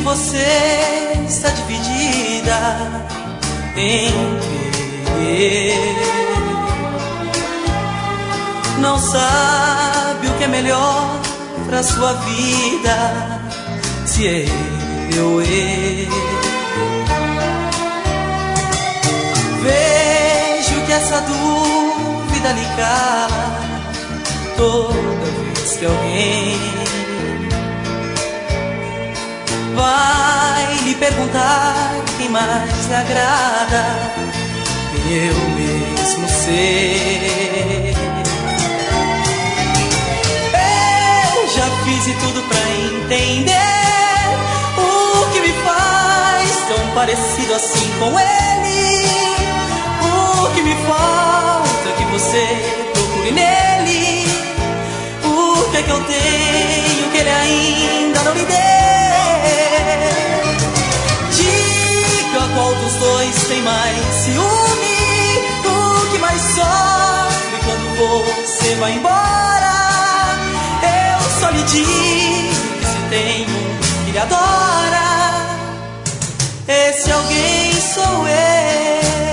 você está dividida entre não sabe o que é melhor pra sua vida, se eu ou ele. Vejo que essa dúvida lhe cala toda vez que alguém vai lhe perguntar quem mais lhe agrada, eu mesmo sei. Eu já fiz de tudo pra entender o que me faz tão parecido assim com ele. O que me falta que você procure nele. O que é que eu tenho que ele ainda não lhe deu? Diga qual dos dois tem mais ciúme, o que mais sofre quando você vai embora. Eu só lhe digo que se tem um que lhe adora, esse alguém sou eu.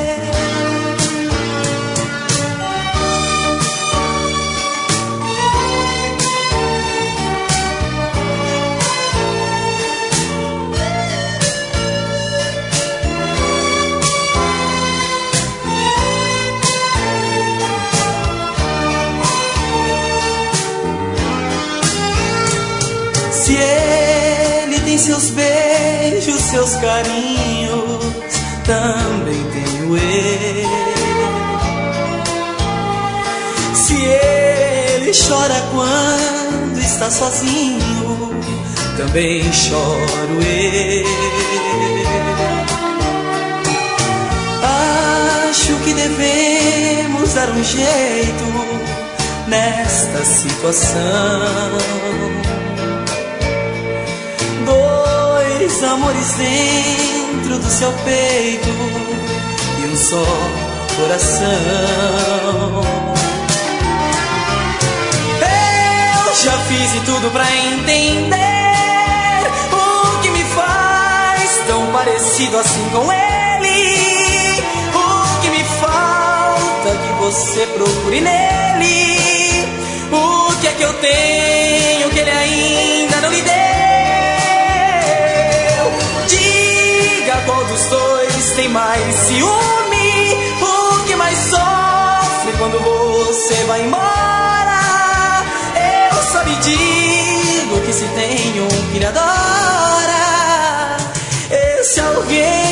Se ele tem seus beijos, seus carinhos, também tenho eu. Se ele chora quando está sozinho, também choro eu. Acho que devemos dar um jeito nesta situação. Dois amores dentro do seu peito e um só coração. Eu já fiz de tudo pra entender o que me faz tão parecido assim com ele. O que me falta que você procure nele. O que é que eu tenho que ele ainda não lhe deu? Qual dos dois tem mais ciúme? O que mais sofre quando você vai embora? Eu só lhe digo que se tem um que lhe adora, esse alguém